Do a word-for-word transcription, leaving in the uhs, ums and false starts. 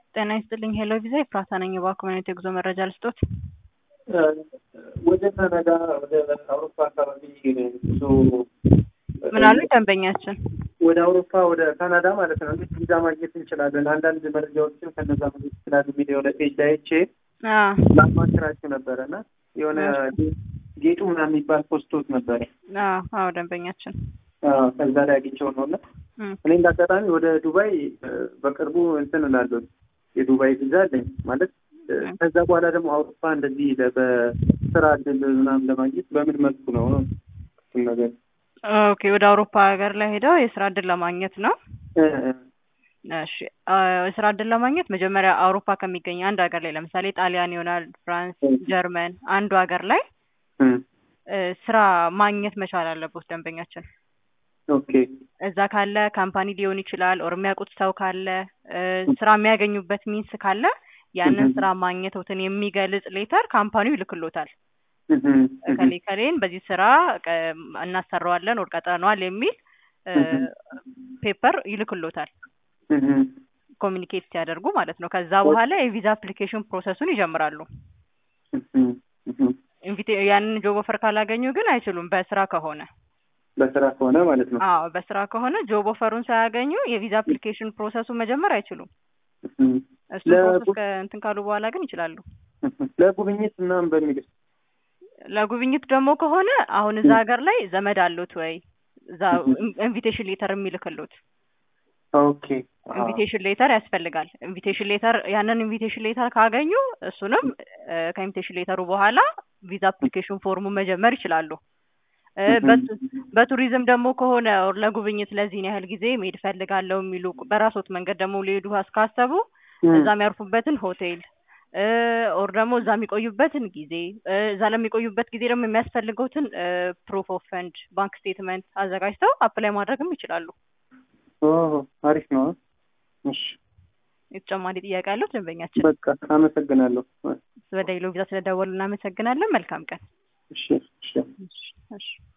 ጤና ይስጥልኝ ሄሎ ቪዛ ኤፍራታ ነኝ። በኮሚኒቲ ጉዞ መረጃ ልስጦት። ወደ ካናዳ ወደ አውሮፓ አካባቢ ብዙ ምን አሉ ደንበኛችን? ወደ አውሮፓ ወደ ካናዳ ማለት ነው እንዴት ቪዛ ማግኘት እንችላለን? አንዳንድ መረጃዎችን ከነዛ ማግኘት እንችላለን ቪዲዮ ላይ ፔጅ ላይ አይቼ አዎ ላማክራችሁ ነበረና የሆነ ጌጡ ምናምን የሚባል ፖስቶት ነበረ። አዎ አዎ ደንበኛችን አዎ ከዛ ላይ አግኝቼው ነውና እኔ እንዳጋጣሚ ወደ ዱባይ በቅርቡ እንትን እላለሁ የዱባይ ቪዛ አለኝ ማለት ከዛ በኋላ ደግሞ አውሮፓ እንደዚህ በስራ እድል ምናምን ለማግኘት በምን መልኩ ነው ነገር? ኦኬ ወደ አውሮፓ ሀገር ላይ ሄደው የስራ እድል ለማግኘት ነው። እሺ የስራ እድል ለማግኘት መጀመሪያ አውሮፓ ከሚገኝ አንድ ሀገር ላይ ለምሳሌ ጣሊያን ይሆናል፣ ፍራንስ፣ ጀርመን አንዱ ሀገር ላይ ስራ ማግኘት መቻል አለበት ደንበኛችን። ኦኬ እዛ ካለ ካምፓኒ ሊሆን ይችላል ኦር የሚያውቁት ሰው ካለ ስራ የሚያገኙበት ሚንስ ካለ ያንን ስራ ማግኘቱን የሚገልጽ ሌተር ካምፓኒው ይልክሎታል። ከሌ ከሌን በዚህ ስራ እናሰራዋለን ወር ቀጥረናል የሚል ፔፐር ይልክሎታል። ኮሙኒኬት ሲያደርጉ ማለት ነው። ከዛ በኋላ የቪዛ አፕሊኬሽን ፕሮሰሱን ይጀምራሉ። ኢንቪቴ ያንን ጆብ ኦፈር ካላገኙ ግን አይችሉም በስራ ከሆነ በስራ ከሆነ ማለት ነው። አዎ በስራ ከሆነ ጆብ ኦፈሩን ሳያገኙ የቪዛ አፕሊኬሽን ፕሮሰሱን መጀመር አይችሉም። እሱ ፕሮሰስ ከእንትን ካሉ በኋላ ግን ይችላሉ። ለጉብኝት ምናምን በሚል ለጉብኝት ደግሞ ከሆነ አሁን እዛ ሀገር ላይ ዘመድ አሉት ወይ እዛ ኢንቪቴሽን ሌተር የሚልክሉት? ኦኬ ኢንቪቴሽን ሌተር ያስፈልጋል። ኢንቪቴሽን ሌተር ያንን ኢንቪቴሽን ሌተር ካገኙ እሱንም ከኢንቪቴሽን ሌተሩ በኋላ ቪዛ አፕሊኬሽን ፎርሙ መጀመር ይችላሉ። በቱሪዝም ደግሞ ከሆነ ኦር ለጉብኝት ለዚህ ያህል ጊዜ መሄድ ፈልጋለሁ የሚሉ በራሶት መንገድ ደግሞ ሊሄዱ አስካሰቡ እዛ የሚያርፉበትን ሆቴል ኦር ደግሞ እዛ የሚቆዩበትን ጊዜ እዛ ለሚቆዩበት ጊዜ ደግሞ የሚያስፈልጉትን ፕሩፍ ኦፍ ፈንድ ባንክ ስቴትመንት አዘጋጅተው አፕላይ ማድረግም ይችላሉ። ኦ አሪፍ ነው። እሺ የተጨማሪ ጥያቄ አለው ደንበኛችን? በቃ አመሰግናለሁ። ወደ ሄሎ ቪዛ ስለደወሉ እናመሰግናለን። መልካም ቀን። እሺ እሺ እሺ